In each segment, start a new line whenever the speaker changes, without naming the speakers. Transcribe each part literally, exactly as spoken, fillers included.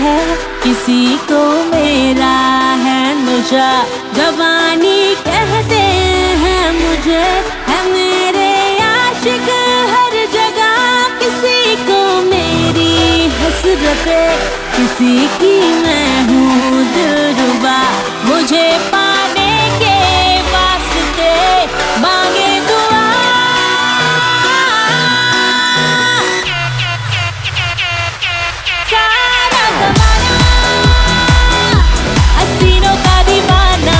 है, किसी को मेरा है नशा। जवानी कहते हैं मुझे, है मेरे आशिक हर जगह। किसी को मेरी हसरतें, किसी की मैं हूँ दिलरुबा। मुझे पाने के वास्ते मांगे दुआ। सारा ज़माना हसीनों का दीवाना,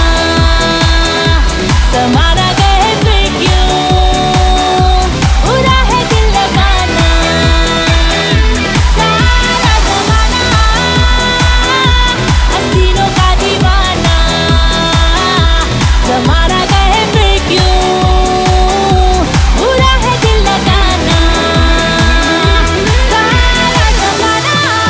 ज़माना कहे फिर क्यों बुरा है दिल लगाना। सारा ज़माना हसीनों का दीवाना, ज़माना कहे फिर क्यों बुरा है दिल लगाना। सारा ज़माना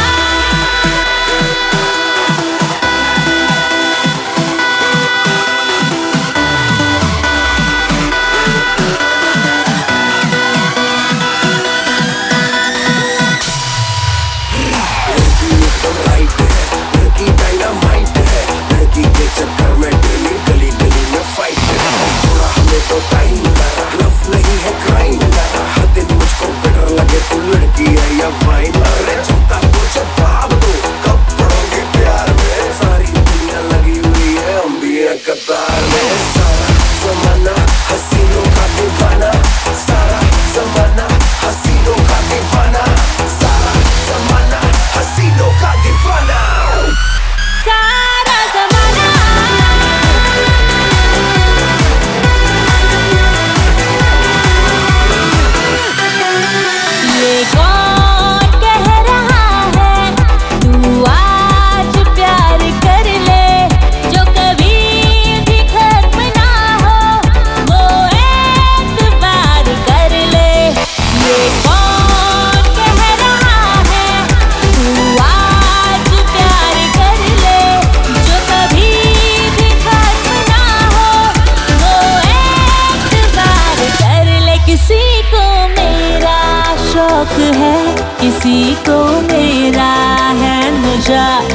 राइट है, लड़की डायनामाइट है। लड़की के चक्कर में डेली गली गली में फाइट है। थोड़ा हमें तो टाइम लगा, लव नहीं है क्राइम लगा। हर दिन मुझको बेटर लगे तू लड़की है या वाइन। अरे चिंता को जवाब दो, कब पड़ोगे प्यार में। सारी दुनिया लगी हुई है, हम भी हैं कतार में। सारा ज़माना हसीनों का दीवाना, सारा ज़माना हसीनों का दीवाना, सारा ज़माना हसीनों का दीवाना।
सारा ज़माना ये कौन कह रहा है तू आज प्यार कर ले। जो कभी भी खत्म ना हो वो एतबार कर ले। ये कौन कह रहा है तू आज प्यार कर ले। जो कभी भी खत्म ना हो वो एतबार कर ले। किसी को मेरा शौक है, किसी को मेरा है नशा।